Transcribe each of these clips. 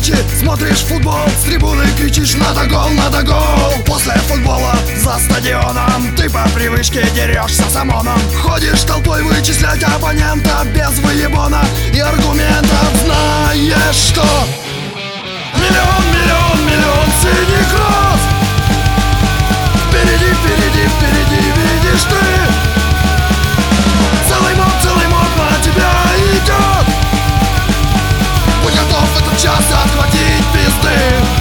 матчи, смотришь футбол, с трибуны кричишь «надо гол, надо гол». После футбола за стадионом ты по привычке дерешься с ОМОНом. Ходишь толпой вычислять оппонента без выебона и аргументов. Знаешь, что миллион, миллион, миллион синих роз впереди, впереди, впереди видишь ты. Целый моб на тебя идет. Будь готов в этот час отхватить пизды.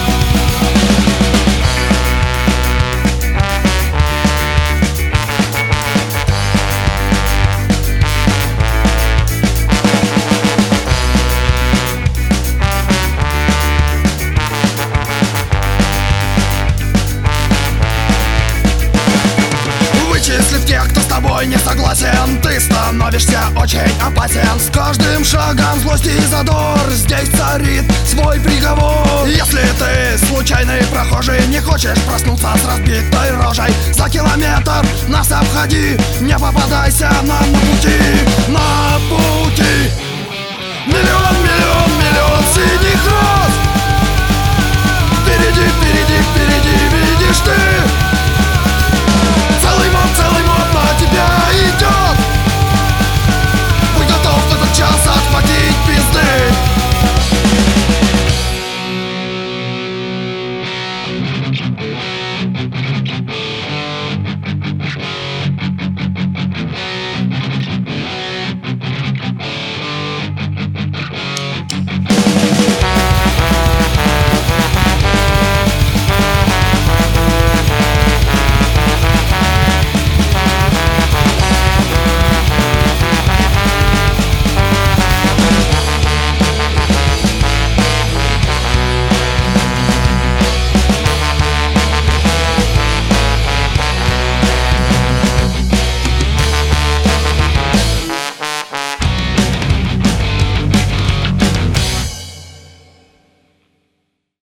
Вычислив тех, кто с тобой не согласен, ты становишься очень опасен. С каждым шагом злость и задор, здесь царит свой приговор. Если ты случайный прохожий, не хочешь проснуться с разбитой рожей, за километр нас обходи, не попадайся нам на пути. На пути миллион.